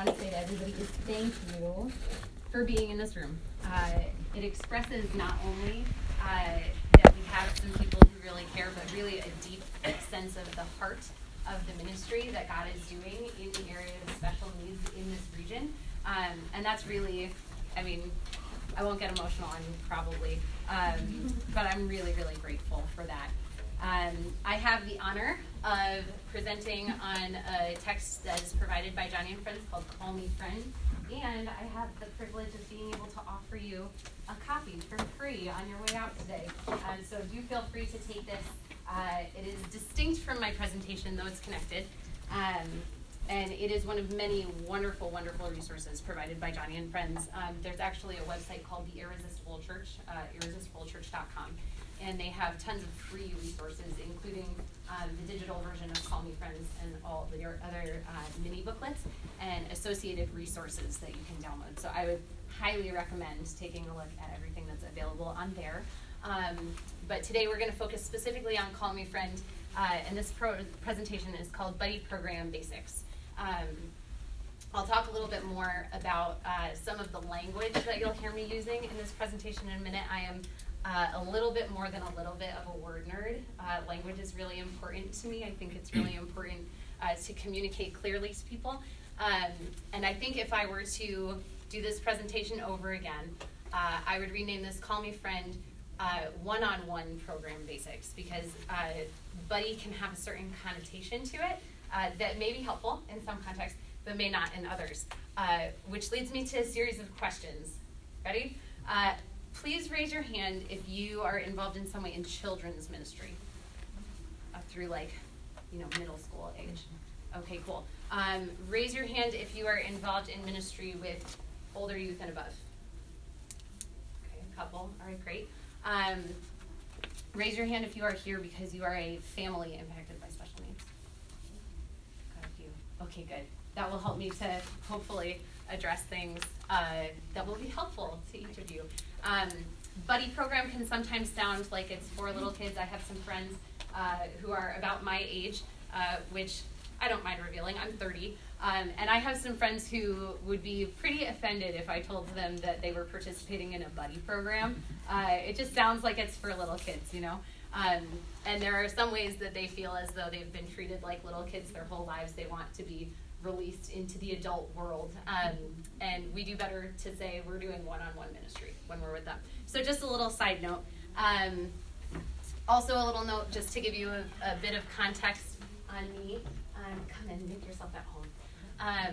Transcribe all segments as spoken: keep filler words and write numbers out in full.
want to say to everybody is thank you for being in this room. Uh, it expresses not only uh, that we have some people who really care, but really a deep sense of the heart of the ministry that God is doing in the area of special needs in this region. Um, and that's really, I mean, I won't get emotional on you probably, um, but I'm really, really grateful for that. Um, I have the honor of presenting on a text that is provided by Johnny and Friends called Call Me Friend, and I have the privilege of being able to offer you a copy for free on your way out today. Um, so do feel free to take this. Uh, it is distinct from my presentation, though it's connected, um, and it is one of many wonderful, wonderful resources provided by Johnny and Friends. Um, there's actually a website called The Irresistible Church, uh, irresistible church dot com. And they have tons of free resources, including um, the digital version of Call Me Friends and all the other uh, mini booklets and associated resources that you can download. So I would highly recommend taking a look at everything that's available on there. Um, but today we're going to focus specifically on Call Me Friend, uh, and this pro- presentation is called Buddy Program Basics. Um, I'll talk a little bit more about uh, some of the language that you'll hear me using in this presentation in a minute. I am Uh, a little bit more than a little bit of a word nerd. Uh, language is really important to me. I think it's really important uh, to communicate clearly to people. Um, and I think if I were to do this presentation over again, uh, I would rename this Call Me Friend uh, one-on-one program basics, because uh, buddy can have a certain connotation to it uh, that may be helpful in some contexts, but may not in others. Uh, which leads me to a series of questions. Ready? Uh, Please raise your hand if you are involved in some way in children's ministry, uh, through like, you know, middle school age. Okay, cool. Um, raise your hand if you are involved in ministry with older youth and above. Okay, a couple. All right, great. Um, raise your hand if you are here because you are a family impacted by special needs. Got a few. Okay, good. That will help me to hopefully address things uh, that will be helpful to each of you. Um, buddy program can sometimes sound like it's for little kids. I have some friends uh, who are about my age, uh, which I don't mind revealing. I'm thirty. Um, and I have some friends who would be pretty offended if I told them that they were participating in a buddy program. Uh, it just sounds like it's for little kids, you know? Um, and there are some ways that they feel as though they've been treated like little kids their whole lives. They want to be released into the adult world. Um, and we do better to say we're doing one-on-one ministry when we're with them. So just a little side note. Um, also a little note just to give you a, a bit of context on me. Um, come in, make yourself at home. Um,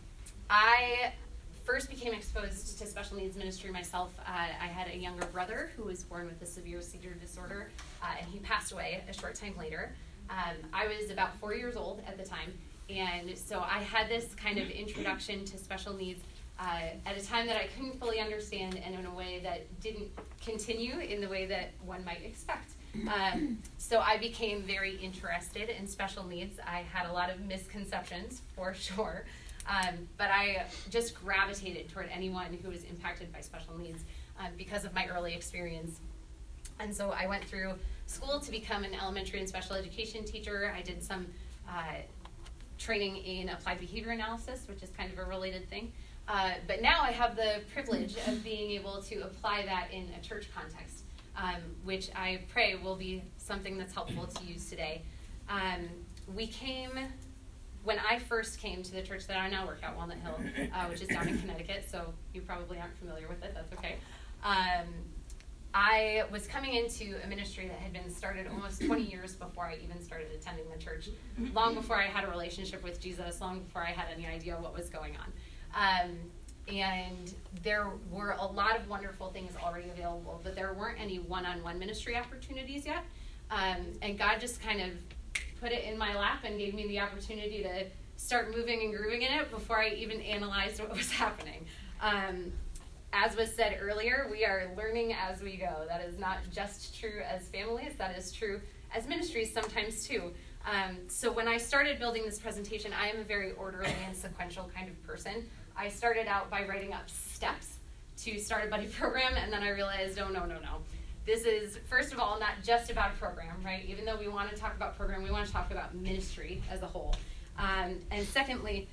I first became exposed to special needs ministry myself. Uh, I had a younger brother who was born with a severe seizure disorder, uh, and he passed away a short time later. Um, I was about four years old at the time. And so I had this kind of introduction to special needs uh, at a time that I couldn't fully understand, and in a way that didn't continue in the way that one might expect. Um, so I became very interested in special needs. I had a lot of misconceptions, for sure, um, but I just gravitated toward anyone who was impacted by special needs um, because of my early experience. And so I went through school to become an elementary and special education teacher. I did some uh, training in applied behavior analysis, which is kind of a related thing. Uh, but now I have the privilege of being able to apply that in a church context, um, which I pray will be something that's helpful to use today. Um, we came, when I first came to the church that I now work at, Walnut Hill, uh, which is down in Connecticut, so you probably aren't familiar with it, that's okay. Um, I was coming into a ministry that had been started almost twenty years before I even started attending the church, long before I had a relationship with Jesus, long before I had any idea what was going on. Um, and there were a lot of wonderful things already available, but there weren't any one-on-one ministry opportunities yet. Um, and God just kind of put it in my lap and gave me the opportunity to start moving and grooving in it before I even analyzed what was happening. Um, As was said earlier, we are learning as we go. That is not just true as families, that is true as ministries sometimes too. Um, so when I started building this presentation, I am a very orderly and sequential kind of person. I started out by writing up steps to start a buddy program, and then I realized, oh, no, no, no. This is, first of all, not just about a program, right? Even though we want to talk about program, we want to talk about ministry as a whole. Um, and secondly,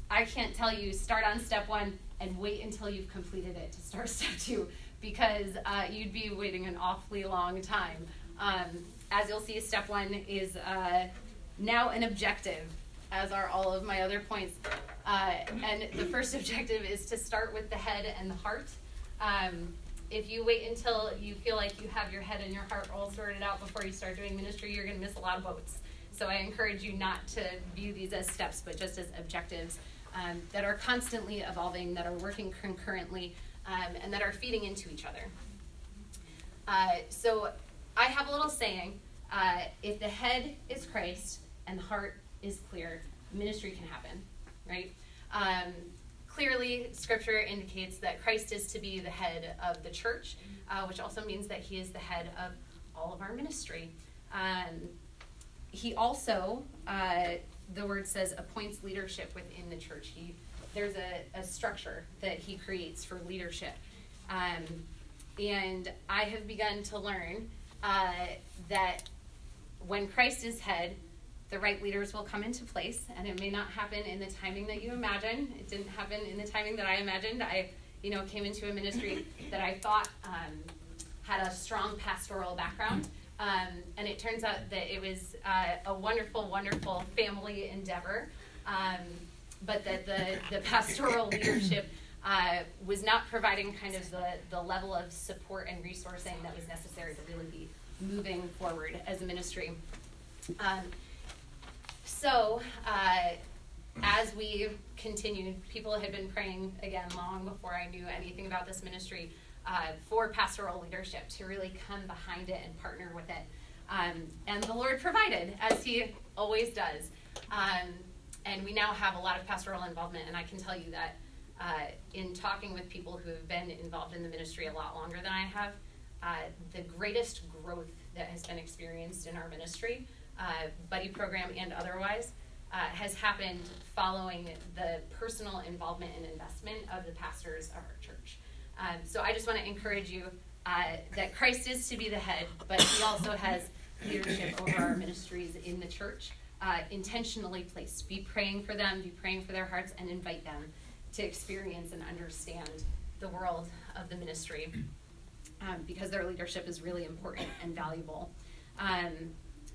I can't tell you start on step one and wait until you've completed it to start step two, because uh, you'd be waiting an awfully long time. Um, as you'll see, step one is uh, now an objective, as are all of my other points. Uh, and the first objective is to start with the head and the heart. Um, if you wait until you feel like you have your head and your heart all sorted out before you start doing ministry, you're going to miss a lot of boats. So I encourage you not to view these as steps, but just as objectives um, that are constantly evolving, that are working concurrently, um, and that are feeding into each other. Uh, so I have a little saying, uh, if the head is Christ and the heart is clear, ministry can happen, right? Um, clearly, Scripture indicates that Christ is to be the head of the church, uh, which also means that he is the head of all of our ministry. Um, he also, uh, the word says, appoints leadership within the church. He, there's a, a structure that he creates for leadership. Um, and I have begun to learn uh, that when Christ is head, the right leaders will come into place, and it may not happen in the timing that you imagine. It didn't happen in the timing that I imagined. I, you know, came into a ministry that I thought um, had a strong pastoral background, um, and it turns out that it was uh, a wonderful, wonderful family endeavor, um, but that the, the pastoral leadership uh, was not providing kind of the, the level of support and resourcing that was necessary to really be moving forward as a ministry. Um, So, uh, as we continued, people had been praying, again, long before I knew anything about this ministry, uh, for pastoral leadership to really come behind it and partner with it. Um, and the Lord provided, as he always does. Um, and we now have a lot of pastoral involvement, and I can tell you that uh, in talking with people who have been involved in the ministry a lot longer than I have, uh, the greatest growth that has been experienced in our ministry, Uh, buddy program and otherwise, uh, has happened following the personal involvement and investment of the pastors of our church. Um, so I just want to encourage you uh, that Christ is to be the head, but he also has leadership over our ministries in the church, uh, intentionally placed. Be praying for them, be praying for their hearts, and invite them to experience and understand the world of the ministry, um, because their leadership is really important and valuable. Um,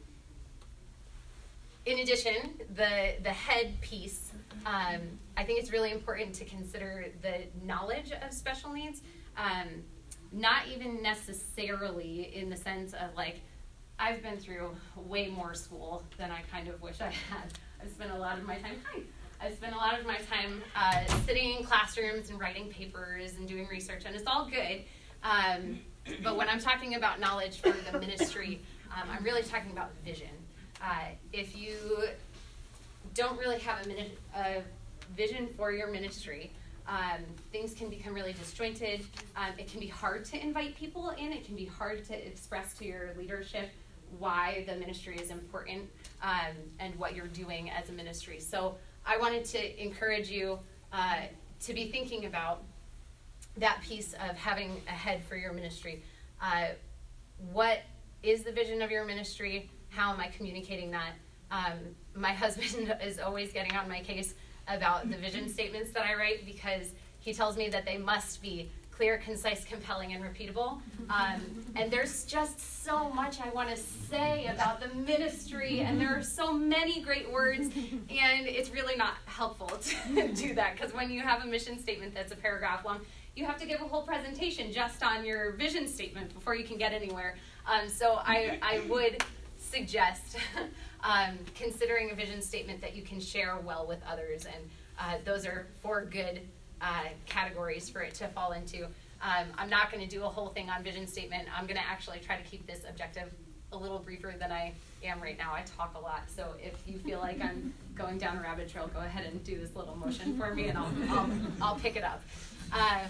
In addition, the, the head piece, um, I think it's really important to consider the knowledge of special needs, um, not even necessarily in the sense of, like, I've been through way more school than I kind of wish I had. I've spent a lot of my time, hi, I've spent a lot of my time uh, sitting in classrooms and writing papers and doing research, and it's all good. Um, but when I'm talking about knowledge for the ministry, um, I'm really talking about vision. Uh, if you don't really have a, minute, a vision for your ministry, um, things can become really disjointed. Um, it can be hard to invite people in. It can be hard to express to your leadership why the ministry is important um, and what you're doing as a ministry. So I wanted to encourage you uh, to be thinking about that piece of having a head for your ministry. Uh, what is the vision of your ministry? How am I communicating that? Um, my husband is always getting on my case about the vision statements that I write, because he tells me that they must be clear, concise, compelling, and repeatable. Um, and there's just so much I want to say about the ministry, and there are so many great words, and it's really not helpful to do that, because when you have a mission statement that's a paragraph long, you have to give a whole presentation just on your vision statement before you can get anywhere. Um, so I, I would suggest um, considering a vision statement that you can share well with others, and uh, those are four good uh, categories for it to fall into. Um, I'm not going to do a whole thing on vision statement. I'm going to actually try to keep this objective a little briefer than I am right now. I talk a lot, so if you feel like I'm going down a rabbit trail, go ahead and do this little motion for me, and I'll I'll, I'll pick it up. Um,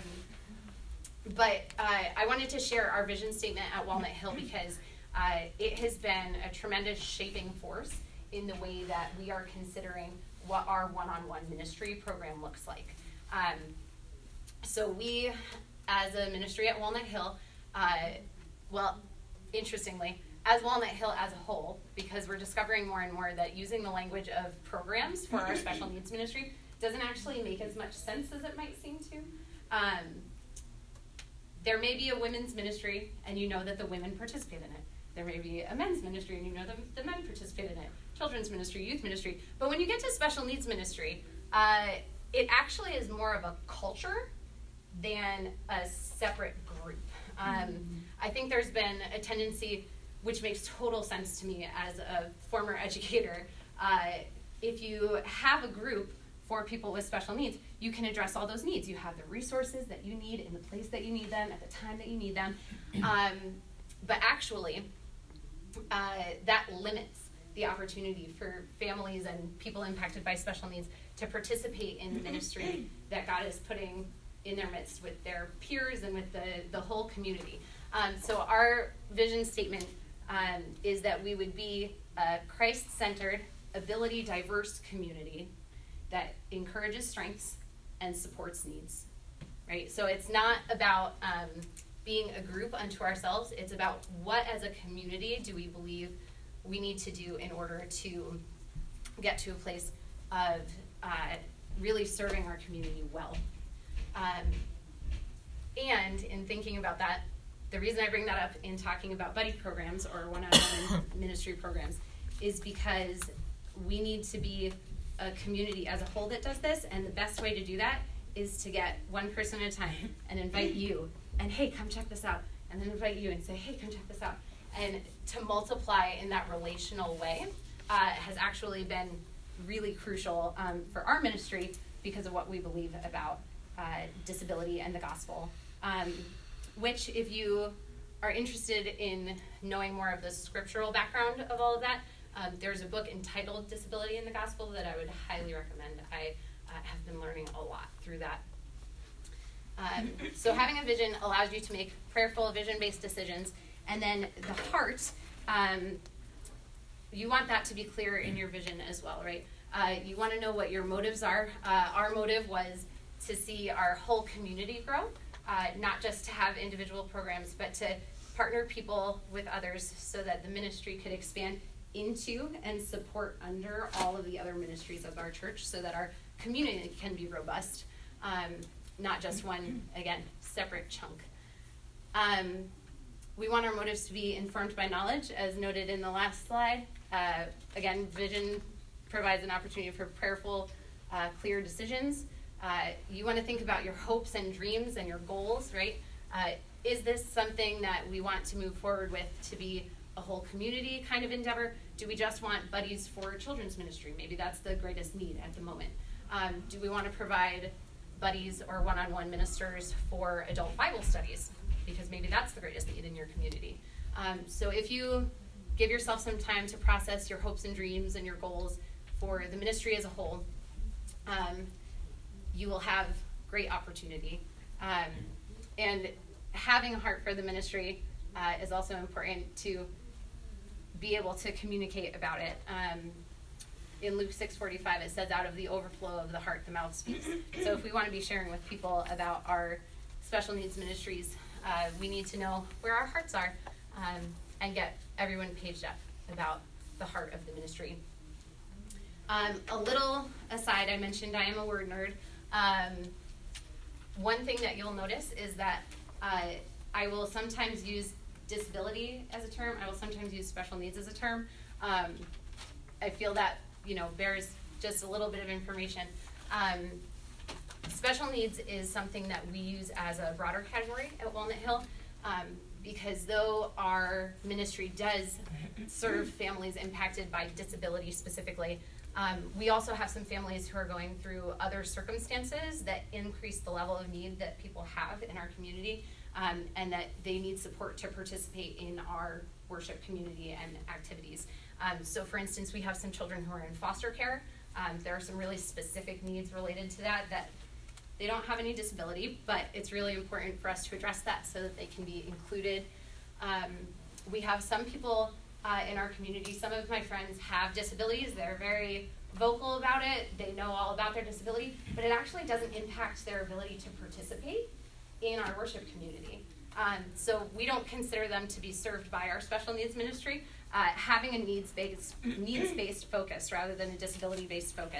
but uh, I wanted to share our vision statement at Walnut Hill because Uh, it has been a tremendous shaping force in the way that we are considering what our one-on-one ministry program looks like. Um, so we, as a ministry at Walnut Hill, uh, well, interestingly, as Walnut Hill as a whole, because we're discovering more and more that using the language of programs for our special needs ministry doesn't actually make as much sense as it might seem to. Um, there may be a women's ministry, and you know that the women participate in it. There may be a men's ministry, and you know the, the men participate in it. Children's ministry, youth ministry. But when you get to special needs ministry, uh, it actually is more of a culture than a separate group. Um, mm-hmm. I think there's been a tendency, which makes total sense to me as a former educator, uh, if you have a group for people with special needs, you can address all those needs. You have the resources that you need in the place that you need them, at the time that you need them. Um, but actually, uh, that limits the opportunity for families and people impacted by special needs to participate in the ministry that God is putting in their midst with their peers and with the, the whole community. Um, so our vision statement um, is that we would be a Christ-centered, ability-diverse community that encourages strengths and supports needs, right? So it's not about um, being a group unto ourselves. It's about what as a community do we believe we need to do in order to get to a place of uh, really serving our community well. Um, and in thinking about that, the reason I bring that up in talking about buddy programs or one-on-one ministry programs is because we need to be a community as a whole that does this, and the best way to do that is to get one person at a time and invite you, and hey, come check this out, and then invite you and say, hey, come check this out. And to multiply in that relational way uh, has actually been really crucial um, for our ministry because of what we believe about uh, disability and the gospel. Um, which, if you are interested in knowing more of the scriptural background of all of that, um, there's a book entitled Disability in the Gospel that I would highly recommend. I uh, have been learning a lot through that. Um, so having a vision allows you to make prayerful, vision-based decisions. And then the heart, um, you want that to be clear in your vision as well, right? Uh, you want to know what your motives are. Uh, our motive was to see our whole community grow, uh, not just to have individual programs, but to partner people with others so that the ministry could expand into and support under all of the other ministries of our church so that our community can be robust, um, not just one, again, separate chunk. Um, We want our motives to be informed by knowledge, as noted in the last slide. Uh, again, vision provides an opportunity for prayerful, uh, clear decisions. Uh, you want to think about your hopes and dreams and your goals, right? Uh, is this something that we want to move forward with to be a whole community kind of endeavor? Do we just want buddies for children's ministry? Maybe that's the greatest need at the moment. Um, do we want to provide buddies or one-on-one ministers for adult Bible studies? Because maybe that's the greatest need in your community. Um, so if you give yourself some time to process your hopes and dreams and your goals for the ministry as a whole, um, you will have great opportunity. Um, and having a heart for the ministry uh, is also important to be able to communicate about it. Um, in Luke six forty-five, it says, out of the overflow of the heart, the mouth speaks. So if we want to be sharing with people about our special needs ministries, Uh, we need to know where our hearts are um, and get everyone paged up about the heart of the ministry. Um, a little aside, I mentioned I am a word nerd. Um, one thing that you'll notice is that uh, I will sometimes use disability as a term. I will sometimes use special needs as a term. Um, I feel that, you know, bears just a little bit of information. Um, Special needs is something that we use as a broader category at Walnut Hill um, because though our ministry does serve families impacted by disability specifically, um, we also have some families who are going through other circumstances that increase the level of need that people have in our community um, and that they need support to participate in our worship community and activities. Um, so for instance, we have some children who are in foster care. Um, there are some really specific needs related to that that they don't have any disability, but it's really important for us to address that so that they can be included. Um, we have some people uh, in our community, some of my friends have disabilities. They're very vocal about it. They know all about their disability, but it actually doesn't impact their ability to participate in our worship community. Um, so we don't consider them to be served by our special needs ministry. Uh, having a needs-based, needs-based focus rather than a disability-based focus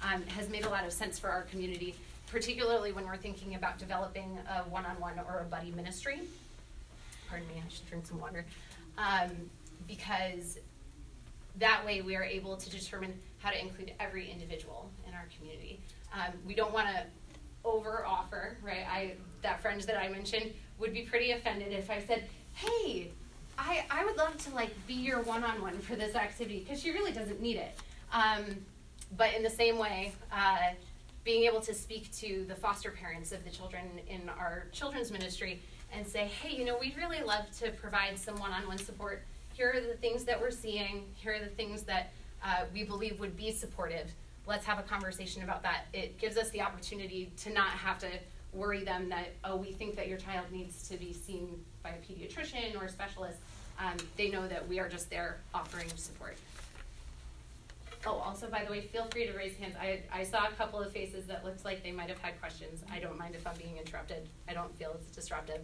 um, has made a lot of sense for our community, particularly when we're thinking about developing a one-on-one or a buddy ministry. Pardon me, I should drink some water. Um, because that way we are able to determine how to include every individual in our community. Um, we don't want to over-offer, right? I that friend that I mentioned would be pretty offended if I said, hey, I, I would love to like be your one-on-one for this activity, because she really doesn't need it. Um, but in the same way, uh, being able to speak to the foster parents of the children in our children's ministry and say, hey, you know, we'd really love to provide some one-on-one support. Here are the things that we're seeing. Here are the things that uh, we believe would be supportive. Let's have a conversation about that. It gives us the opportunity to not have to worry them that, oh, we think that your child needs to be seen by a pediatrician or a specialist. Um, they know that we are just there offering support. Oh, also, by the way, feel free to raise hands. I, I saw a couple of faces that looked like they might have had questions. I don't mind if I'm being interrupted. I don't feel it's disruptive.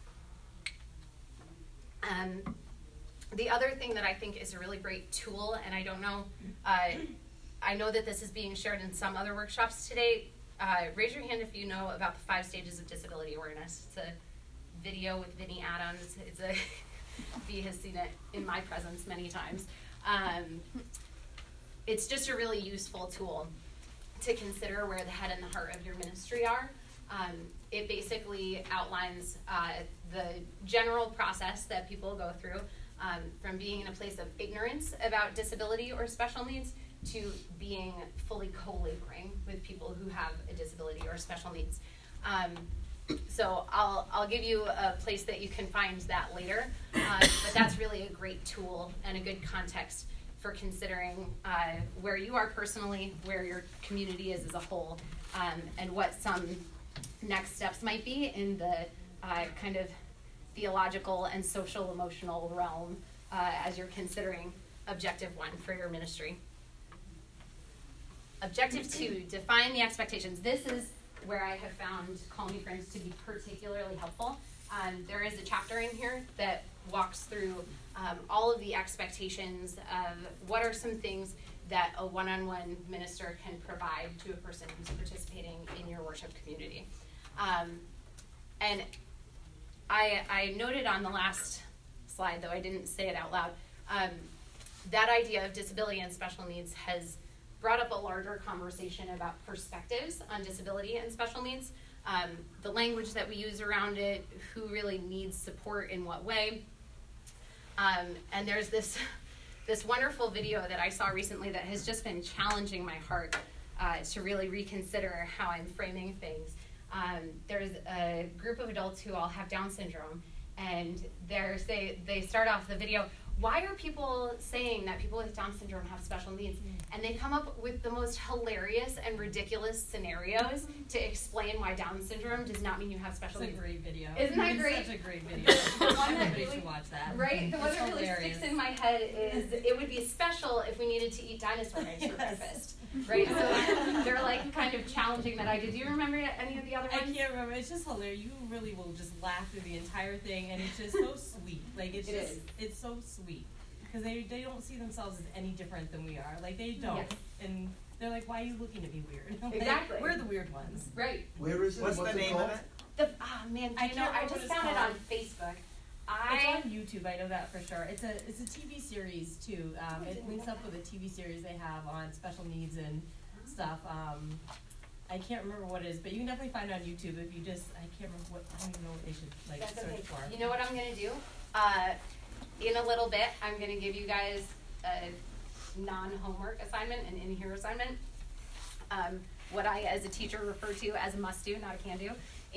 Um, the other thing that I think is a really great tool, and I don't know, uh, I know that this is being shared in some other workshops today. Uh, raise your hand if you know about the five stages of disability awareness. It's a video with Vinnie Adams. It's a V has seen it in my presence many times. Um, it's just a really useful tool to consider where the head and the heart of your ministry are. Um, it basically outlines uh, the general process that people go through um, from being in a place of ignorance about disability or special needs to being fully co-laboring with people who have a disability or special needs. Um, so I'll, I'll give you a place that you can find that later, um, but that's really a great tool and a good context for considering uh, where you are personally, where your community is as a whole, um, and what some next steps might be in the uh, kind of theological and social emotional realm uh, as you're considering objective one for your ministry. Objective two, define the expectations. This is where I have found Call Me Friends to be particularly helpful. Um, there is a chapter in here that walks through um, all of the expectations of what are some things that a one-on-one minister can provide to a person who's participating in your worship community. Um, and I, I noted on the last slide, though I didn't say it out loud, um, that idea of disability and special needs has brought up a larger conversation about perspectives on disability and special needs, um, the language that we use around it, who really needs support in what way. Um, and there's this this wonderful video that I saw recently that has just been challenging my heart uh, to really reconsider how I'm framing things. Um, there's a group of adults who all have Down syndrome, and there's, they, they start off the video, why are people saying that people with Down syndrome have special needs? And they come up with the most hilarious and ridiculous scenarios to explain why Down syndrome does not mean you have special it's needs. It's a great video. Isn't that it's great? It's such a great video. The one that Everybody really, should watch that. Right? The one it's that really hilarious. sticks in my head is it would be special if we needed to eat dinosaur eggs for Yes. breakfast. Right? So they're like kind of challenging that idea. Do you remember any of the other ones? I can't remember. It's just hilarious. You really will just laugh through the entire thing, and it's just so sweet. Like it's it just, is. it's so sweet. Because they, they don't see themselves as any different than we are. Like, they don't. Yes. And they're like, why are you looking at me weird? Like, Exactly. we're the weird ones. Right. Where is it? What's, What's the it name called? of it? The, ah, man, do I you know, can't I remember just what it's found it on called. Facebook. It's I, on YouTube, I know that for sure. It's a it's a T V series, too. Um, it links up with a T V series they have on special needs and stuff. Um, I can't remember what it is, but you can definitely find it on YouTube if you just, I can't remember what, I don't even know what they should, like, That's search okay. for. You know what I'm going to do? Uh, in a little bit, I'm going to give you guys a non-homework assignment, an in-here assignment. Um, what I, as a teacher, refer to as a must-do, not a can-do.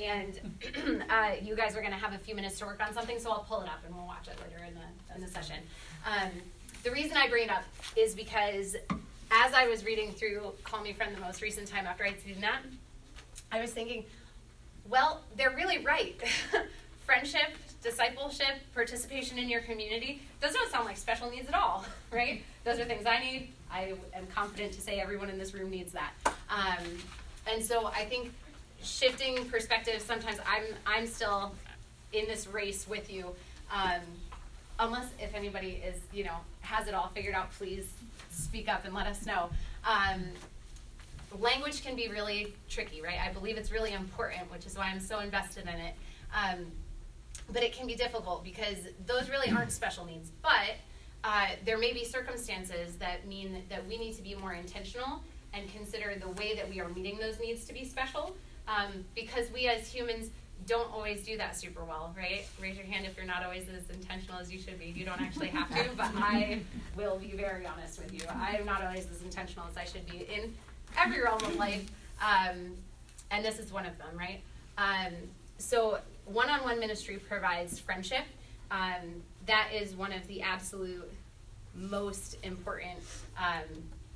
And uh, you guys are going to have a few minutes to work on something, so I'll pull it up and we'll watch it later in the, in the session. Um, the reason I bring it up is because as I was reading through Call Me Friend the most recent time after I'd seen that, I was thinking, well, they're really right. Friendship, discipleship, participation in your community, those don't sound like special needs at all, right? Those are things I need. I am confident to say everyone in this room needs that. Um, and so I think shifting perspective, sometimes I'm I'm still in this race with you. Um, unless if anybody is, you know, has it all figured out, please speak up and let us know. Um, language can be really tricky, right? I believe it's really important, which is why I'm so invested in it. Um, but it can be difficult because those really aren't special needs. But uh, there may be circumstances that mean that we need to be more intentional and consider the way that we are meeting those needs to be special, um, because we as humans don't always do that super well, right? Raise your hand if you're not always as intentional as you should be. You don't actually have to, but I will be very honest with you. I am not always as intentional as I should be in every realm of life, um, and this is one of them, right? Um, so one-on-one ministry provides friendship. Um, that is one of the absolute most important um,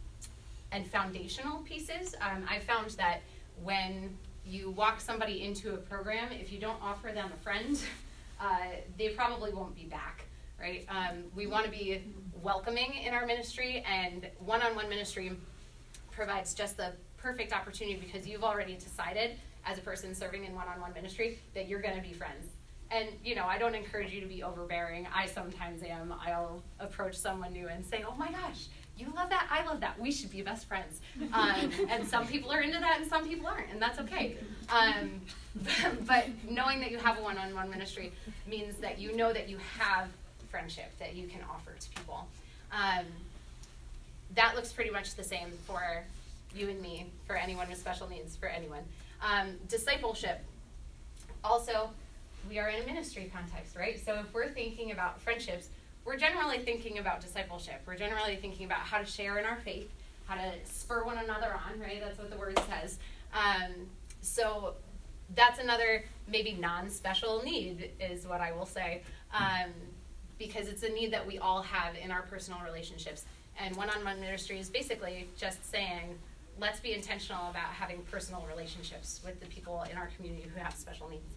and foundational pieces. Um, I found that when you walk somebody into a program, if you don't offer them a friend, uh, they probably won't be back, right? Um, we want to be welcoming in our ministry, and one-on-one ministry provides just the perfect opportunity because you've already decided as a person serving in one-on-one ministry that you're going to be friends. And, you know, I don't encourage you to be overbearing. I sometimes am. I'll approach someone new and say, oh my gosh, you love that, I love that, we should be best friends. Um, and some people are into that and some people aren't, and that's okay. Um, but, but knowing that you have a one-on-one ministry means that you know that you have friendship that you can offer to people. Um, that looks pretty much the same for you and me, for anyone with special needs, for anyone. Um, discipleship. Also, we are in a ministry context, right? So if we're thinking about friendships, we're generally thinking about discipleship. We're generally thinking about how to share in our faith, how to spur one another on, right? That's what the word says. Um, so that's another maybe non-special need is what I will say, um, because it's a need that we all have in our personal relationships. And one-on-one ministry is basically just saying, let's be intentional about having personal relationships with the people in our community who have special needs.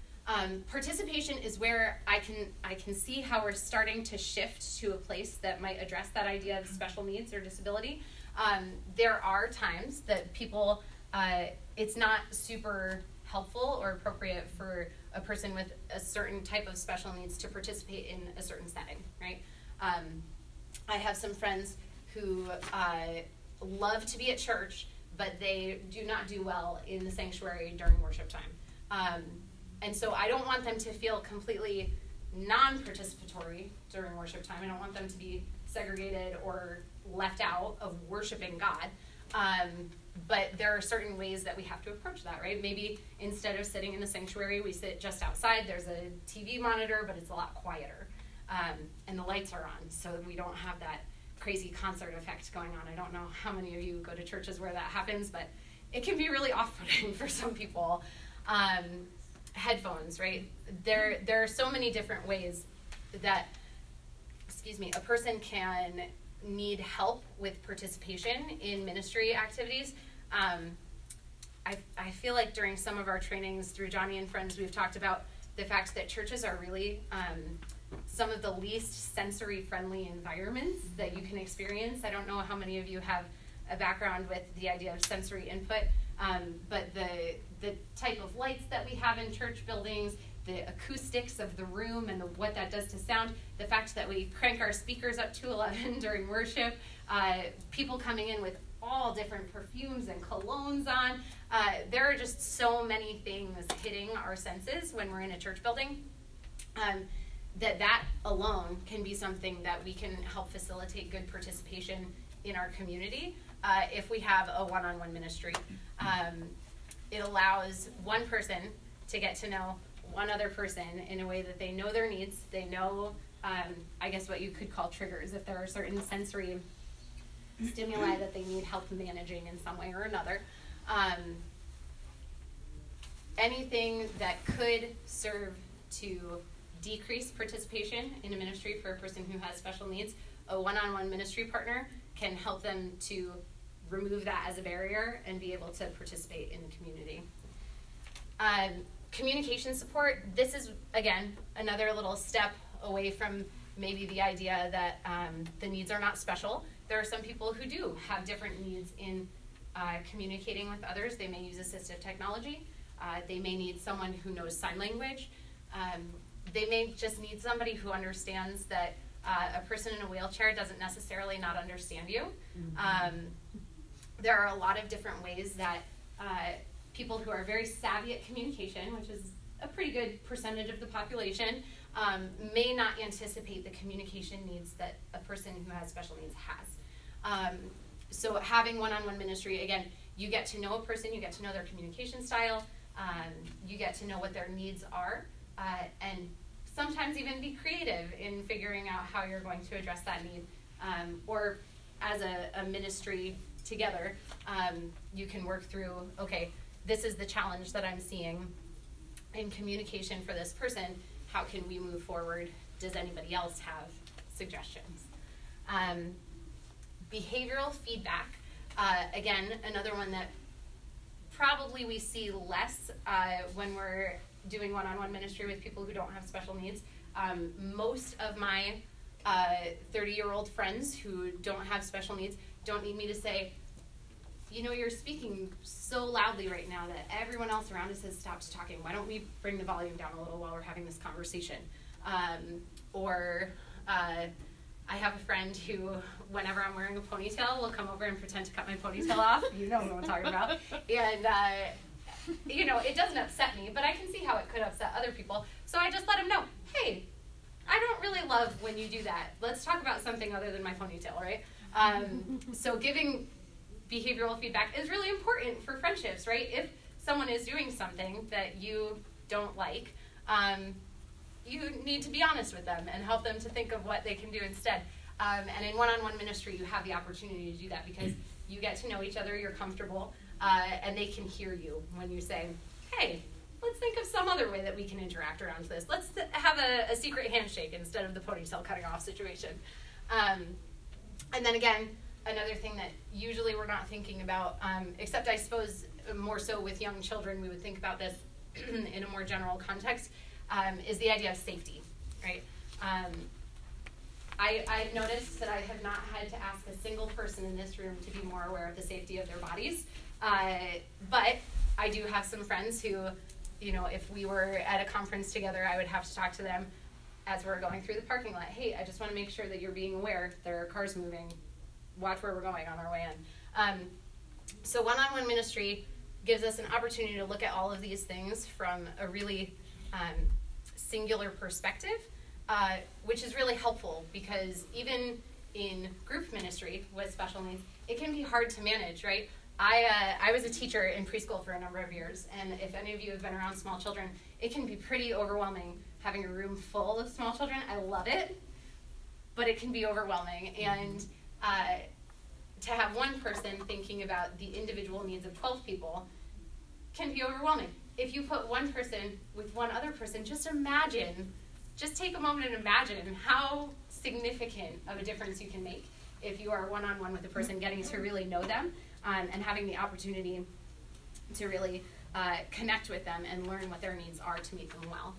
Um, participation is where I can I can see how we're starting to shift to a place that might address that idea of special needs or disability. Um, there are times that people, uh, it's not super helpful or appropriate for a person with a certain type of special needs to participate in a certain setting, right? Um, I have some friends who uh, love to be at church, but they do not do well in the sanctuary during worship time. Um, And so I don't want them to feel completely non-participatory during worship time. I don't want them to be segregated or left out of worshiping God. Um, but there are certain ways that we have to approach that, right? Maybe instead of sitting in the sanctuary, we sit just outside. There's a T V monitor, but it's a lot quieter. Um, and the lights are on, so we don't have that crazy concert effect going on. I don't know how many of you go to churches where that happens, but it can be really off-putting for some people. Um, headphones, right? There, there are so many different ways that, excuse me, a person can need help with participation in ministry activities. Um, I, I feel like during some of our trainings through Johnny and Friends, we've talked about the fact that churches are really um, some of the least sensory-friendly environments that you can experience. I don't know how many of you have a background with the idea of sensory input, um, but the the type of lights that we have in church buildings, the acoustics of the room and the, what that does to sound, the fact that we crank our speakers up to eleven during worship, uh, people coming in with all different perfumes and colognes on. Uh, there are just so many things hitting our senses when we're in a church building, um, that that alone can be something that we can help facilitate good participation in our community uh, if we have a one-on-one ministry. Um, it allows one person to get to know one other person in a way that they know their needs, they know, um, I guess what you could call triggers, if there are certain sensory stimuli that they need help managing in some way or another. Um, anything that could serve to decrease participation in a ministry for a person who has special needs, a one-on-one ministry partner can help them to remove that as a barrier and be able to participate in the community. Um, communication support, this is, again, another little step away from maybe the idea that um, the needs are not special. There are some people who do have different needs in uh, communicating with others. They may use assistive technology. Uh, they may need someone who knows sign language. Um, they may just need somebody who understands that uh, a person in a wheelchair doesn't necessarily not understand you. Mm-hmm. Um, there are a lot of different ways that uh, people who are very savvy at communication, which is a pretty good percentage of the population, um, may not anticipate the communication needs that a person who has special needs has. Um, so having one-on-one ministry, again, you get to know a person, you get to know their communication style, um, you get to know what their needs are, uh, and sometimes even be creative in figuring out how you're going to address that need. Um, or as a, a ministry together, um, you can work through, okay, this is the challenge that I'm seeing in communication for this person. How can we move forward? Does anybody else have suggestions? Um, behavioral feedback, uh, again, another one that probably we see less uh, when we're doing one-on-one ministry with people who don't have special needs. Um, most of my thirty-year-old uh, friends who don't have special needs don't need me to say, you know, you're speaking so loudly right now that everyone else around us has stopped talking. Why don't we bring the volume down a little while we're having this conversation? Um, or uh, I have a friend who, whenever I'm wearing a ponytail, will come over and pretend to cut my ponytail off. You know what I'm talking about. And, uh, you know, it doesn't upset me, but I can see how it could upset other people. So I just let him know, hey, I don't really love when you do that. Let's talk about something other than my ponytail, right? Um, so giving behavioral feedback is really important for friendships, right? If someone is doing something that you don't like, um, you need to be honest with them and help them to think of what they can do instead. Um, and in one-on-one ministry, you have the opportunity to do that because you get to know each other, you're comfortable, uh, and they can hear you when you say, hey, let's think of some other way that we can interact around this. Let's th- have a, a secret handshake instead of the ponytail cutting off situation. Um, and then again, another thing that usually we're not thinking about, um, except I suppose more so with young children, we would think about this in a more general context, um, is the idea of safety, right? Um, I, I've noticed that I have not had to ask a single person in this room to be more aware of the safety of their bodies, uh, but I do have some friends who, you know, if we were at a conference together, I would have to talk to them as we're going through the parking lot. Hey, I just want to make sure that you're being aware there are cars moving. Watch where we're going on our way in. Um, so one-on-one ministry gives us an opportunity to look at all of these things from a really um, singular perspective, uh, which is really helpful because even in group ministry with special needs, it can be hard to manage, right? I uh, I was a teacher in preschool for a number of years, and if any of you have been around small children, it can be pretty overwhelming having a room full of small children. I love it, but it can be overwhelming, and uh, to have one person thinking about the individual needs of twelve people can be overwhelming. If you put one person with one other person, just imagine, just take a moment and imagine how significant of a difference you can make if you are one-on-one with a person, getting to really know them. Um, and having the opportunity to really uh, connect with them and learn what their needs are to meet them well.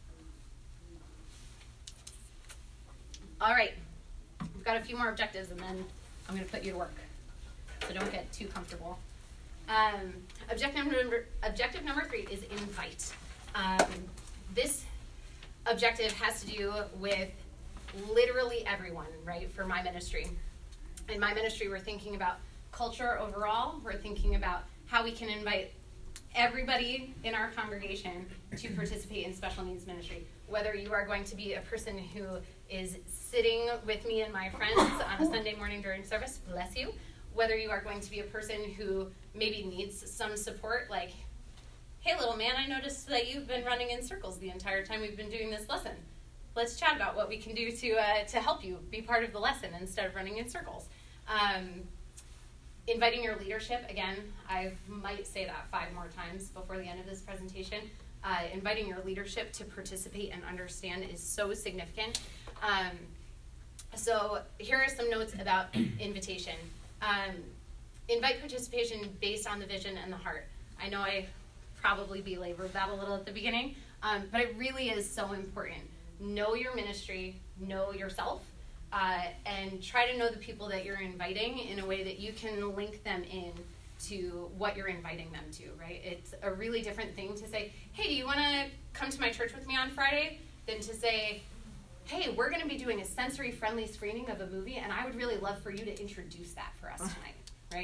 All right, we've got a few more objectives, and then I'm going to put you to work. So don't get too comfortable. Um, objective number objective number three is invite. Um, this objective has to do with literally everyone, right? For my ministry, in my ministry, we're thinking about culture overall. We're thinking about how we can invite everybody in our congregation to participate in special needs ministry. Whether you are going to be a person who is sitting with me and my friends on a Sunday morning during service, bless you. Whether you are going to be a person who maybe needs some support, like, hey, little man, I noticed that you've been running in circles the entire time we've been doing this lesson. Let's chat about what we can do to uh, to help you be part of the lesson instead of running in circles. Um, Inviting your leadership, again, I might say that five more times before the end of this presentation. Uh, inviting your leadership to participate and understand is so significant. Um, so here are some notes about invitation. Um, invite participation based on the vision and the heart. I know I probably belabored that a little at the beginning, um, but it really is so important. Know your ministry, know yourself. Uh, and try to know the people that you're inviting in a way that you can link them in to what you're inviting them to, right? It's a really different thing to say, hey, do you want to come to my church with me on Friday? Than to say, hey, we're going to be doing a sensory-friendly screening of a movie, and I would really love for you to introduce that for us tonight, right?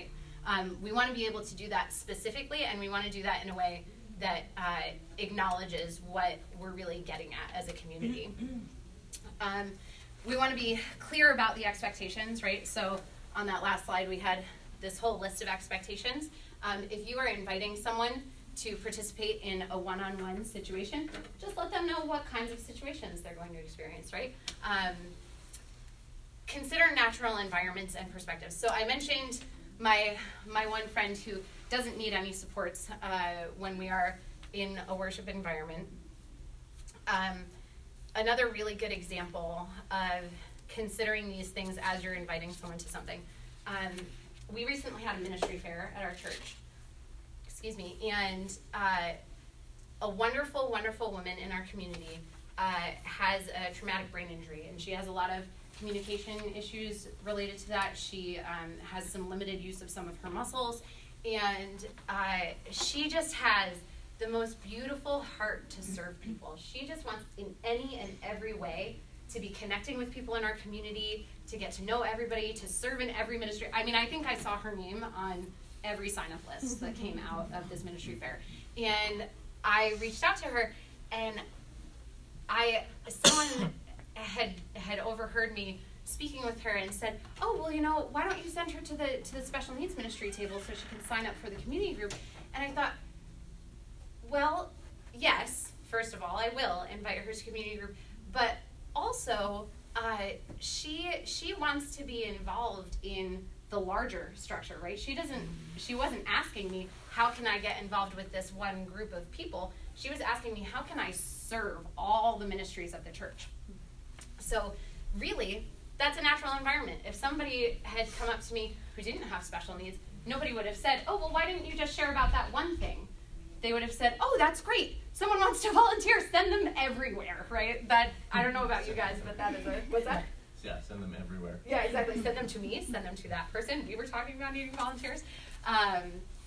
Um, we want to be able to do that specifically, and we want to do that in a way that uh, acknowledges what we're really getting at as a community. Um, we want to be clear about the expectations, right? So on that last slide, we had this whole list of expectations. Um, if you are inviting someone to participate in a one-on-one situation, just let them know what kinds of situations they're going to experience, right? Um, consider natural environments and perspectives. So I mentioned my my one friend who doesn't need any supports uh, when we are in a worship environment. Um, another really good example of considering these things as you're inviting someone to something. Um, we recently had a ministry fair at our church. Excuse me, and uh, a wonderful, wonderful woman in our community uh, has a traumatic brain injury, and she has a lot of communication issues related to that. She um, has some limited use of some of her muscles, and uh, she just has the most beautiful heart to serve people. She just wants in any and every way to be connecting with people in our community, to get to know everybody, to serve in every ministry. I mean, I think I saw her name on every sign-up list that came out of this ministry fair. And I reached out to her, and I someone had had overheard me speaking with her and said, oh, well, you know, why don't you send her to the to the special needs ministry table so she can sign up for the community group? And I thought, well, yes, first of all, I will invite her to community group, but also uh, she she wants to be involved in the larger structure, right? She doesn't, she wasn't asking me, how can I get involved with this one group of people? She was asking me, how can I serve all the ministries of the church? So really, that's a natural environment. If somebody had come up to me who didn't have special needs, nobody would have said, oh, well, why didn't you just share about that one thing? They would have said, oh, that's great. Someone wants to volunteer. Send them everywhere, right? That, I don't know about you guys, but that is a, what's that? Yeah, send them everywhere. Yeah, exactly. Send them to me, send them to that person. We were talking about needing volunteers. Um,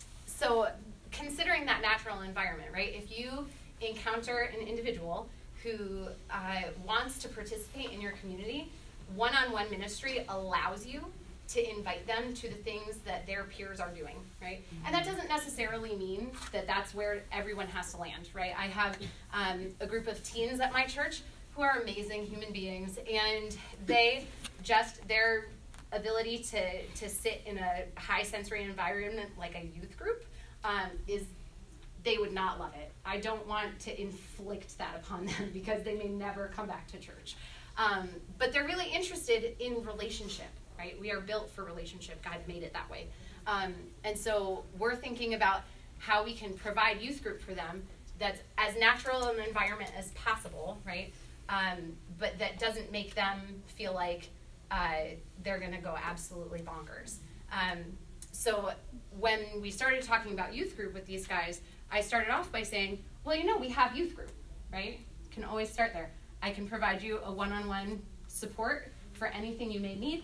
so considering that natural environment, right? If you encounter an individual who uh, wants to participate in your community, one-on-one ministry allows you to invite them to the things that their peers are doing, right? And that doesn't necessarily mean that that's where everyone has to land, right? I have um, a group of teens at my church who are amazing human beings, and they just, their ability to, to sit in a high sensory environment like a youth group um, is, they would not love it. I don't want to inflict that upon them because they may never come back to church. Um, but they're really interested in relationship, right? We are built for relationship. God made it that way. Um, and so we're thinking about how we can provide youth group for them that's as natural an environment as possible, right? Um, but that doesn't make them feel like uh, they're going to go absolutely bonkers. Um, so when we started talking about youth group with these guys, I started off by saying, well, you know, we have youth group, right? Can always start there. I can provide you a one-on-one support for anything you may need.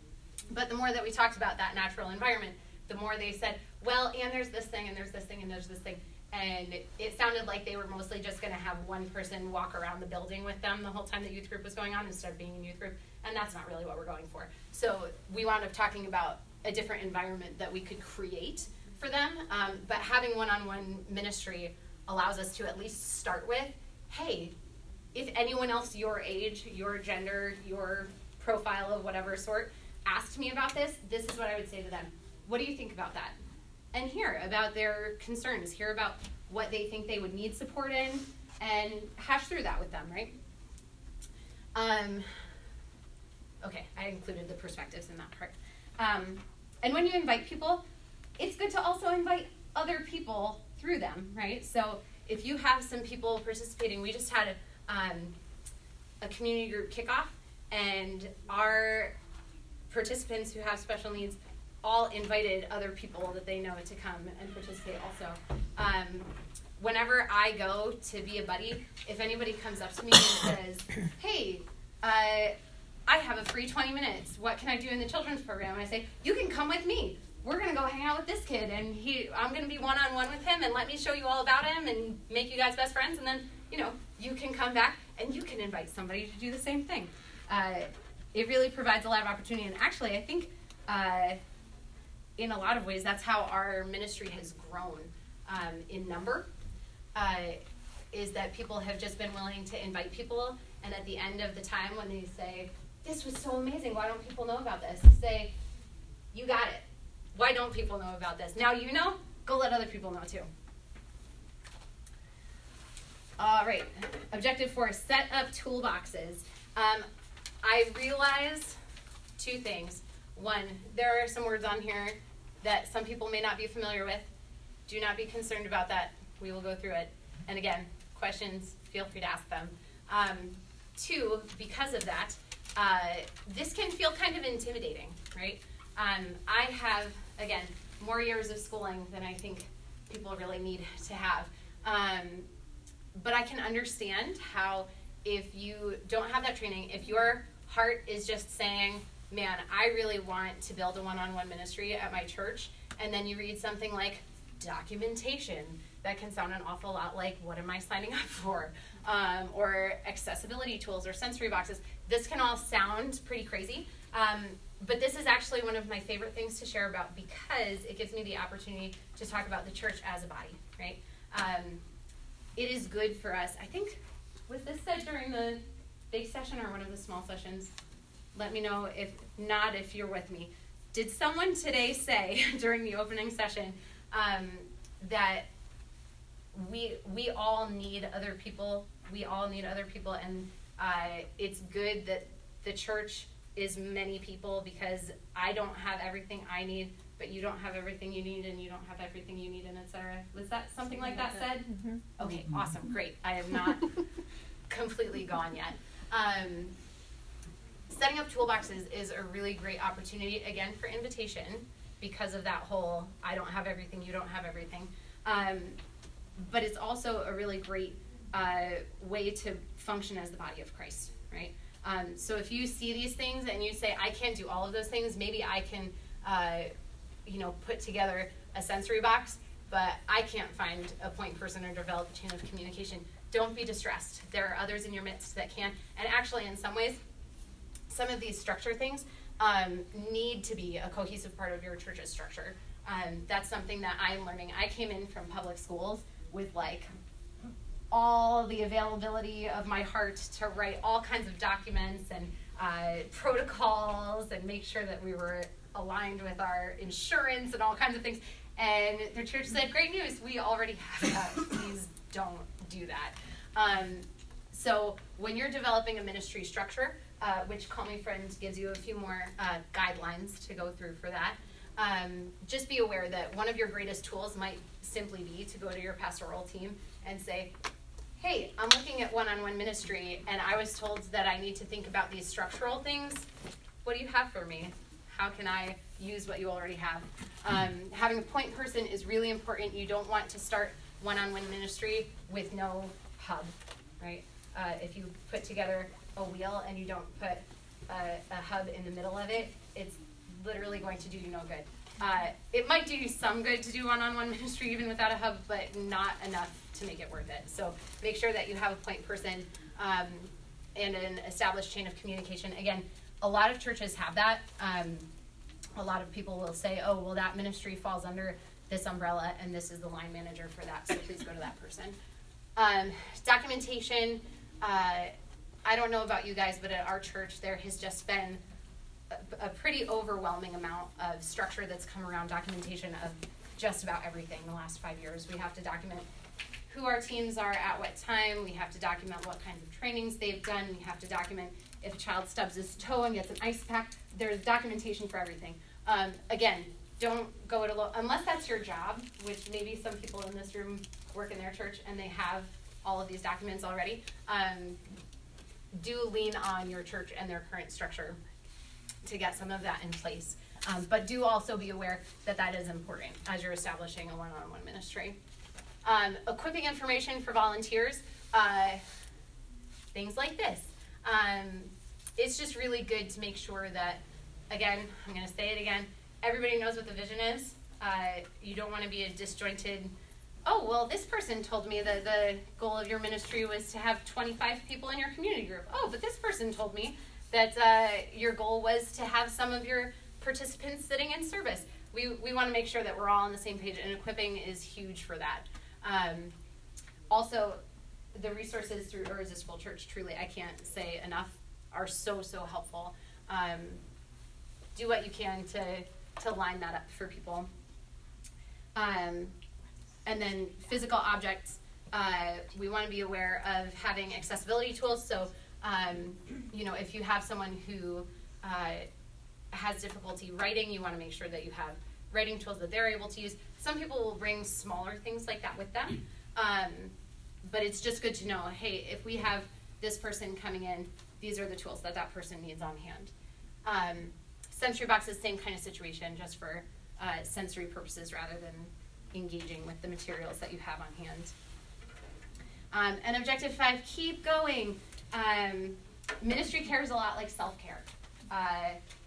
But the more that we talked about that natural environment, the more they said, well, and there's this thing, and there's this thing, and there's this thing. And it sounded like they were mostly just going to have one person walk around the building with them the whole time the youth group was going on instead of being in youth group. And that's not really what we're going for. So we wound up talking about a different environment that we could create for them. Um, but having one-on-one ministry allows us to at least start with, hey, if anyone else your age, your gender, your profile of whatever sort asked me about this, this is what I would say to them. What do you think about that? And hear about their concerns, hear about what they think they would need support in, and hash through that with them, right? Um, okay, I included the perspectives in that part. Um, and when you invite people, it's good to also invite other people through them, right? So if you have some people participating, we just had a, um, a community group kickoff, and our participants who have special needs all invited other people that they know to come and participate also. Um, whenever I go to be a buddy, if anybody comes up to me and says, hey, uh, I have a free twenty minutes, what can I do in the children's program? I say, you can come with me. We're going to go hang out with this kid, and he, I'm going to be one-on-one with him, and let me show you all about him and make you guys best friends, and then, you know, you can come back and you can invite somebody to do the same thing. Uh, it really provides a lot of opportunity, and actually, I think uh, in a lot of ways, that's how our ministry has grown um, in number, uh, is that people have just been willing to invite people, and at the end of the time when they say, this was so amazing, why don't people know about this? Say, you got it. Why don't people know about this? Now you know, go let other people know too. All right, objective four, set up toolboxes. Um, I realize two things. One, there are some words on here that some people may not be familiar with. Do not be concerned about that. We will go through it. And again, questions, feel free to ask them. Um, two, because of that, uh, this can feel kind of intimidating, right? Um, I have, again, more years of schooling than I think people really need to have. Um, but I can understand how if you don't have that training, if your heart is just saying, man, I really want to build a one-on-one ministry at my church, and then you read something like documentation, that can sound an awful lot like, what am I signing up for? Um, or accessibility tools or sensory boxes. This can all sound pretty crazy, um, but this is actually one of my favorite things to share about because it gives me the opportunity to talk about the church as a body, right? Um, it is good for us. I think, was this said during the big session or one of the small sessions? Let me know if not, if you're with me. Did someone today say during the opening session um, that we we all need other people? We all need other people, and uh, it's good that the church is many people because I don't have everything I need, but you don't have everything you need, and you don't have everything you need, and et cetera. Was that something like that said? Mm-hmm. Okay, awesome, great. I have not completely gone yet. Um, setting up toolboxes is a really great opportunity, again, for invitation because of that whole, I don't have everything, you don't have everything. Um, but it's also a really great uh, way to function as the body of Christ, right? Um, so if you see these things and you say, I can't do all of those things, maybe I can, uh, you know, put together a sensory box, but I can't find a point person or develop a chain of communication. Don't be distressed. There are others in your midst that can. And actually, in some ways, some of these structure things um, need to be a cohesive part of your church's structure. Um, that's something that I'm learning. I came in from public schools with like all the availability of my heart to write all kinds of documents and uh, protocols and make sure that we were aligned with our insurance and all kinds of things. And the church said, great news, we already have that. Please don't do that. Um, so when you're developing a ministry structure, uh, which Call Me Friend gives you a few more uh, guidelines to go through for that, um, just be aware that one of your greatest tools might simply be to go to your pastoral team and say, hey, I'm looking at one-on-one ministry, and I was told that I need to think about these structural things. What do you have for me? How can I use what you already have? Um, having a point person is really important. You don't want to start one-on-one ministry with no hub, right? Uh, if you put together a wheel and you don't put a, a hub in the middle of it, it's literally going to do you no good. Uh, it might do you some good to do one-on-one ministry even without a hub, but not enough to make it worth it. So make sure that you have a point person um, and an established chain of communication. Again, a lot of churches have that. Um, a lot of people will say, oh, well, that ministry falls under this umbrella, and this is the line manager for that, so please go to that person. Um, documentation, uh, I don't know about you guys, but at our church there has just been a, a pretty overwhelming amount of structure that's come around documentation of just about everything in the last five years. We have to document who our teams are at what time. We have to document what kinds of trainings they've done. We have to document if a child stubs his toe and gets an ice pack. There's documentation for everything. Um, again, don't go it alone, unless that's your job, which maybe some people in this room work in their church and they have all of these documents already. Um, do lean on your church and their current structure to get some of that in place. Um, but do also be aware that that is important as you're establishing a one-on-one ministry. Um, equipping information for volunteers, uh, things like this. Um, it's just really good to make sure that, again, I'm going to say it again, everybody knows what the vision is. Uh, you don't want to be a disjointed, oh, well, this person told me that the goal of your ministry was to have twenty-five people in your community group. Oh, but this person told me that uh, your goal was to have some of your participants sitting in service. we, we want to make sure that we're all on the same page, and equipping is huge for that. Um, also, the resources through Irresistible Church, truly, I can't say enough, are so, so helpful. Um, do what you can to, to line that up for people. Um, and then physical objects, uh, we want to be aware of having accessibility tools. So, um, you know, if you have someone who uh, has difficulty writing, you want to make sure that you have writing tools that they're able to use. Some people will bring smaller things like that with them. Um, but it's just good to know, hey, if we have this person coming in, these are the tools that that person needs on hand. Um, sensory boxes, same kind of situation, just for uh, sensory purposes rather than engaging with the materials that you have on hand. Um, and objective five, keep going. Um, ministry care is a lot like self-care. Uh,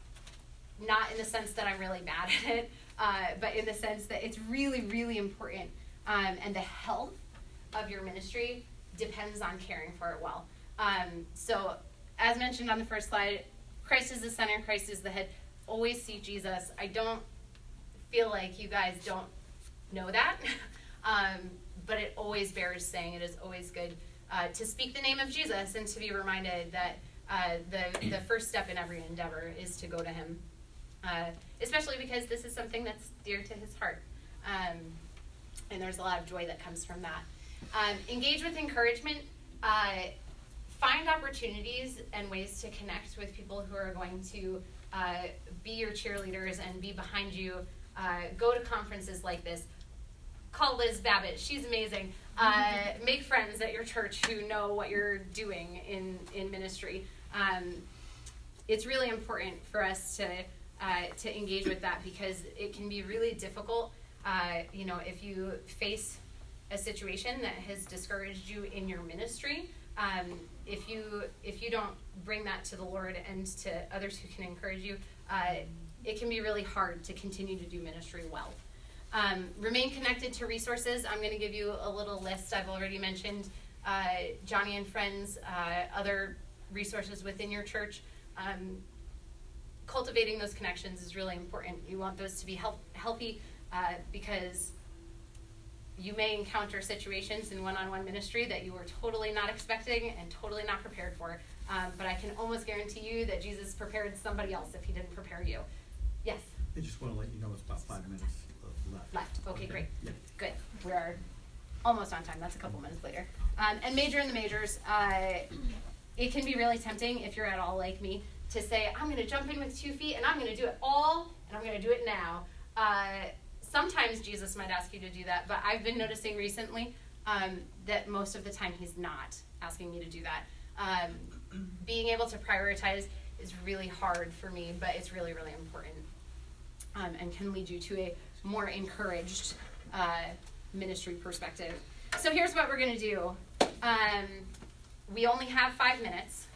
not in the sense that I'm really bad at it, uh, but in the sense that it's really, really important. Um, and the health of your ministry depends on caring for it well. Um, so, as mentioned on the first slide, Christ is the center, Christ is the head. Always see Jesus. I don't feel like you guys don't know that, um, but it always bears saying. It is always good uh, to speak the name of Jesus and to be reminded that uh, the, the first step in every endeavor is to go to him, uh, especially because this is something that's dear to his heart. Um, and there's a lot of joy that comes from that. Um, engage with encouragement. Uh, find opportunities and ways to connect with people who are going to uh, be your cheerleaders and be behind you. Uh, go to conferences like this. Call Liz Babbitt. She's amazing. Uh, make friends at your church who know what you're doing in, in ministry. Um, it's really important for us to uh, to engage with that because it can be really difficult. Uh, you know, if you face a situation that has discouraged you in your ministry, um, if you if you don't bring that to the Lord and to others who can encourage you, uh, it can be really hard to continue to do ministry well. Um, remain connected to resources. I'm going to give you a little list. I've already mentioned uh, Johnny and Friends, uh, other resources within your church. Um, cultivating those connections is really important. You want those to be help, healthy uh, because you may encounter situations in one-on-one ministry that you were totally not expecting and totally not prepared for. Um, but I can almost guarantee you that Jesus prepared somebody else if he didn't prepare you. Yes? I just want to let you know it's about five minutes left. Left. Okay, okay. Great. Yeah. Good. We're almost on time. That's a couple minutes later. Um, and major in the majors. Uh, it can be really tempting, if you're at all like me, to say, I'm going to jump in with two feet, and I'm going to do it all, and I'm going to do it now. Uh, sometimes Jesus might ask you to do that, but I've been noticing recently um, that most of the time he's not asking me to do that. Um, being able to prioritize is really hard for me, but it's really, really important um, and can lead you to a more encouraged uh, ministry perspective. So here's what we're going to do. Um, we only have five minutes,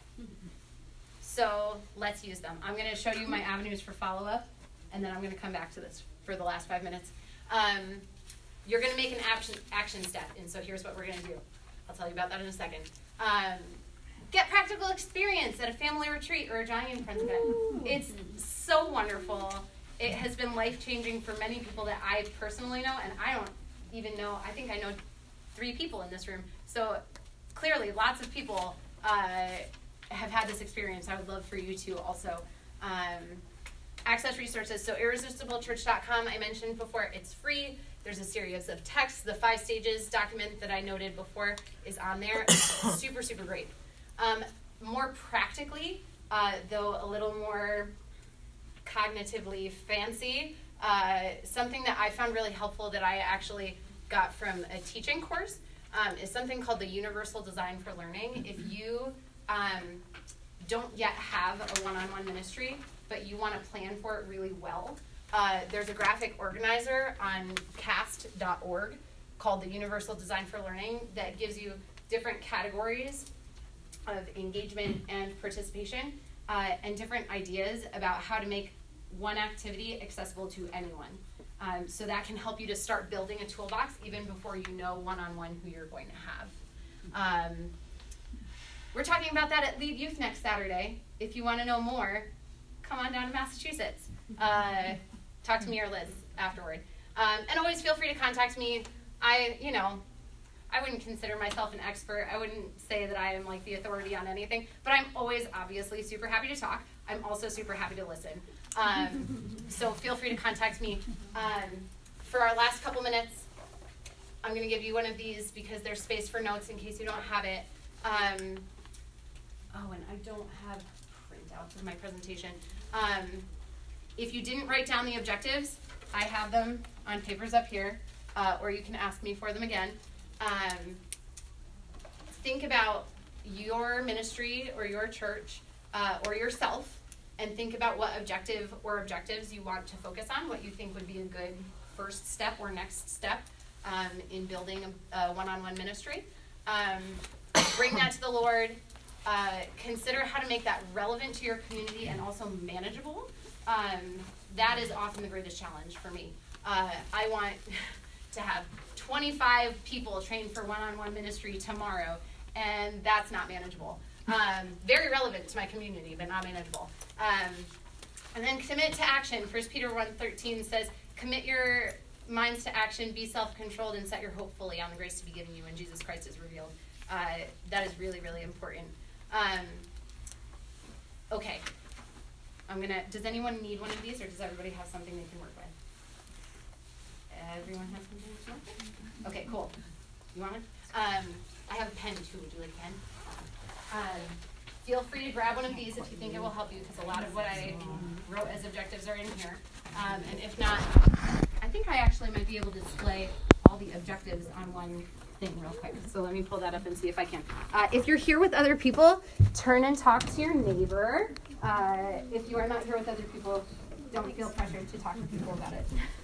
so let's use them. I'm going to show you my avenues for follow-up, and then I'm going to come back to this for the last five minutes. Um, you're going to make an action, action step, and so here's what we're going to do. I'll tell you about that in a second. Um, get practical experience at a family retreat or a Johnny and Friends event. It's so wonderful. It has been life-changing for many people that I personally know, and I don't even know, I think I know three people in this room. So clearly, lots of people uh, have had this experience. I would love for you to also um, access resources. So irresistible church dot com, I mentioned before, it's free. There's a series of texts. The five stages document that I noted before is on there. It's super, super great. Um, more practically, uh, though a little more cognitively fancy, uh, something that I found really helpful that I actually got from a teaching course um, is something called the Universal Design for Learning. If you um, don't yet have a one-on-one ministry, but you want to plan for it really well, uh, there's a graphic organizer on cast dot org called the Universal Design for Learning that gives you different categories of engagement and participation uh, and different ideas about how to make one activity accessible to anyone. Um, so that can help you to start building a toolbox even before you know one-on-one who you're going to have. Um, we're talking about that at Lead Youth next Saturday. If you want to know more, come on down to Massachusetts. Uh, talk to me or Liz. afterward. Um, and always feel free to contact me. I, you know, I wouldn't consider myself an expert. I wouldn't say that I am like the authority on anything, but I'm always obviously super happy to talk. I'm also super happy to listen. Um, so feel free to contact me. Um, for our last couple minutes, I'm going to give you one of these because there's space for notes in case you don't have it. Um, oh, and I don't have printouts of my presentation. Um, if you didn't write down the objectives, I have them on papers up here, uh, or you can ask me for them again. Um, think about your ministry or your church uh, or yourself, and think about what objective or objectives you want to focus on, what you think would be a good first step or next step um, in building a, a one-on-one ministry. Um, bring that to the Lord. Uh, consider how to make that relevant to your community and also manageable. Um, that is often the greatest challenge for me. Uh, I want to have twenty-five people trained for one-on-one ministry tomorrow, and that's not manageable. Um, very relevant to my community, but not manageable. Um, and then commit to action. First Peter one thirteen says, commit your minds to action, be self-controlled, and set your hope fully on the grace to be given you when Jesus Christ is revealed. Uh, that is really, really important. Um, okay. I'm gonna, does anyone need one of these, or does everybody have something they can work with? Everyone has something to work with? Okay, cool. You want it? Um, I have a pen too. Would you like a pen? Um, feel free to grab one of these if you think it will help you, because a lot of what I wrote as objectives are in here. Um, and if not, I think I actually might be able to display all the objectives on one thing real quick. So let me pull that up and see if I can. Uh, if you're here with other people, turn and talk to your neighbor. Uh, if you are not here with other people, don't feel pressured to talk to people about it.